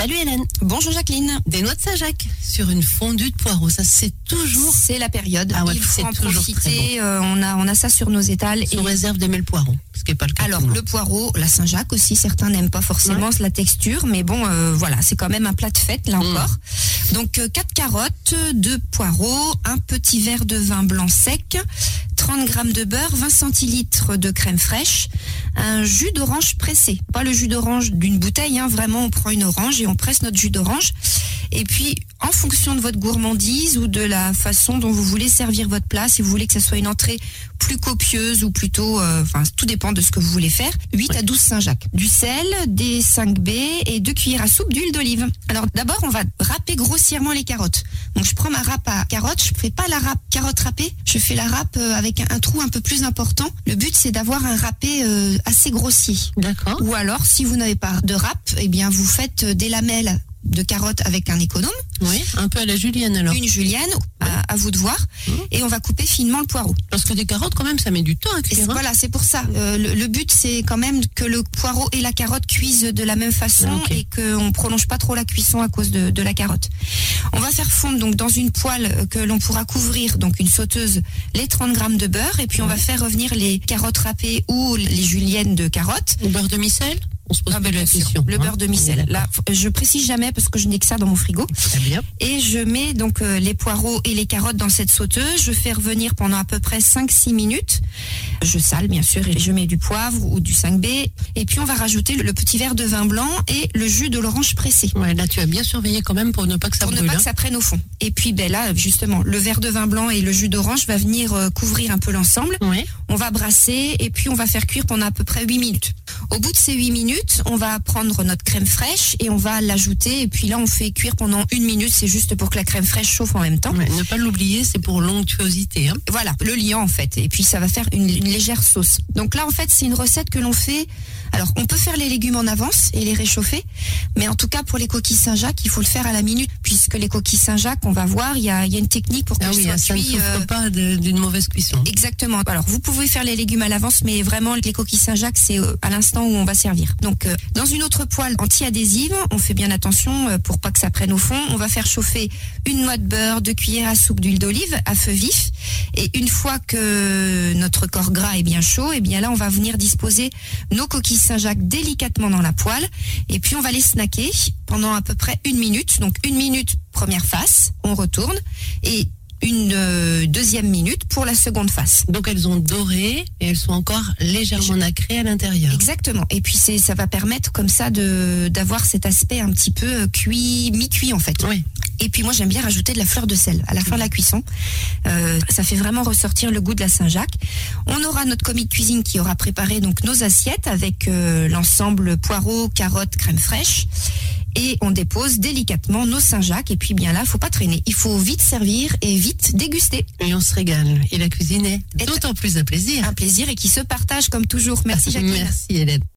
Salut Hélène. Bonjour Jacqueline. Des noix de Saint-Jacques sur une fondue de poireaux, ça c'est toujours... C'est la période, Ah ouais, il faut c'est en toujours profiter, on a ça sur nos étals. Sous réserve d'aimer le poireau, ce qui n'est pas le cas. Alors le poireau, la Saint-Jacques aussi, certains n'aiment pas forcément la texture, mais bon, voilà, c'est quand même un plat de fête là encore. Donc 4 carottes, 2 poireaux, un petit verre de vin blanc sec, 30 grammes de beurre, 20 centilitres de crème fraîche, un jus d'orange pressé. Pas le jus d'orange d'une bouteille, vraiment on prend une orange et on presse notre jus d'orange. Et puis en fonction de votre gourmandise ou de la façon dont vous voulez servir votre plat, si vous voulez que ça soit une entrée plus copieuse ou plutôt, tout dépend de ce que vous voulez faire, 8 à 12 Saint-Jacques. Du sel, des 5B et 2 cuillères à soupe d'huile d'olive. Alors d'abord on va râper grossièrement les carottes. Donc je prends ma râpe à carottes, je fais pas la râpe carotte râpée, je fais la râpe avec un trou un peu plus important. Le but c'est d'avoir un râpé assez grossier. D'accord. Ou alors si vous n'avez pas de râpe, eh bien vous faites des lamelles de carottes avec un économe. Oui, un peu à la julienne alors. Une julienne, à vous de voir. Et on va couper finement le poireau. Parce que des carottes quand même ça met du temps à cuire. Voilà, c'est pour ça. Le but c'est quand même que le poireau et la carotte cuisent de la même façon et qu'on prolonge pas trop la cuisson à cause de la carotte. On va faire fondre donc dans une poêle que l'on pourra couvrir, donc une sauteuse, les 30 grammes de beurre et puis on va faire revenir les carottes râpées ou les juliennes de carottes. Au beurre demi-sel? On se pose pas la question. Le beurre demi-sel. Là, je précise jamais parce que je n'ai que ça dans mon frigo. Très bien. Et je mets donc les poireaux et les carottes dans cette sauteuse. Je fais revenir pendant à peu près 5-6 minutes. Je sale bien sûr et je mets du poivre ou du 5B. Et puis on va rajouter le petit verre de vin blanc et le jus de l'orange pressé. Ouais, là tu as bien surveillé quand même pour ne pas que ça brûle. Pour ne pas que ça prenne au fond. Et puis là justement, le verre de vin blanc et le jus d'orange va venir couvrir un peu l'ensemble. Oui. On va brasser et puis on va faire cuire pendant à peu près 8 minutes. Au bout de ces 8 minutes, on va prendre notre crème fraîche et on va l'ajouter. Et puis là, on fait cuire pendant 1 minute. C'est juste pour que la crème fraîche chauffe en même temps. Ouais, ne pas l'oublier, c'est pour l'onctuosité. Voilà, le liant en fait. Et puis ça va faire une légère sauce. Donc là, en fait, c'est une recette que l'on fait. Alors, on peut faire les légumes en avance et les réchauffer. Mais en tout cas, pour les coquilles Saint-Jacques, il faut le faire à la minute. Puisque les coquilles Saint-Jacques, on va voir, il y a une technique pour qu'elles soient ça cuites. Ça ne souffre pas d'une mauvaise cuisson. Exactement. Alors, vous pouvez faire les légumes à l'avance, mais vraiment, les coquilles Saint-Jacques, c'est à l'instant où on va servir. Donc, dans une autre poêle anti-adhésive, on fait bien attention pour pas que ça prenne au fond. On va faire chauffer une noix de beurre, 2 cuillères à soupe d'huile d'olive à feu vif. Et une fois que notre corps gras est bien chaud, et bien là, on va venir disposer nos coquilles Saint-Jacques délicatement dans la poêle. Et puis, on va les snacker pendant à peu près 1 minute. Donc, 1 minute, première face, on retourne. Et une deuxième minute pour la seconde face. Donc elles ont doré et elles sont encore légèrement nacrées à l'intérieur. Exactement. Et puis ça va permettre comme ça d'avoir cet aspect un petit peu cuit, mi-cuit en fait. Oui. Et puis moi j'aime bien rajouter de la fleur de sel à la fin de la cuisson. Ça fait vraiment ressortir le goût de la Saint-Jacques. On aura notre commis de cuisine qui aura préparé donc nos assiettes avec l'ensemble poireaux, carottes, crème fraîche. Et on dépose délicatement nos Saint-Jacques. Et puis bien là, faut pas traîner. Il faut vite servir et vite déguster. Et on se régale. Et la cuisine est d'autant plus un plaisir. Un plaisir et qui se partage comme toujours. Merci Jacqueline. Merci Hélène.